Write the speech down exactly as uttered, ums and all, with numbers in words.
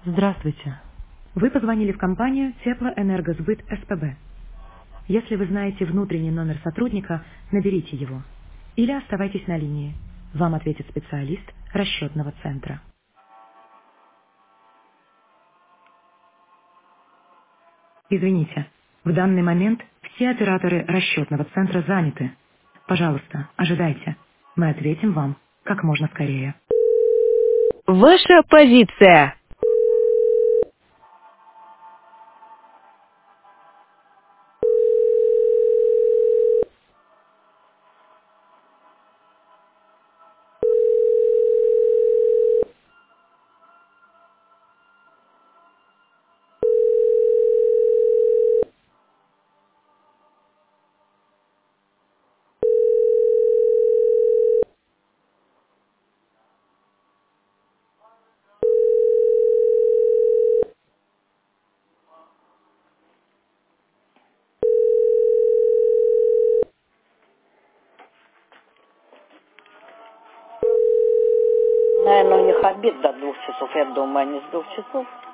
Здравствуйте. Вы позвонили в компанию Теплоэнергосбыт СПБ. Если вы знаете внутренний номер сотрудника, наберите его. Или оставайтесь на линии. Вам ответит специалист расчетного центра. Извините, в данный момент все операторы расчетного центра заняты. Пожалуйста, ожидайте. Мы ответим вам как можно скорее. Ваша позиция. Наверное, у них обед до двух часов, я думаю, а не с двух часов.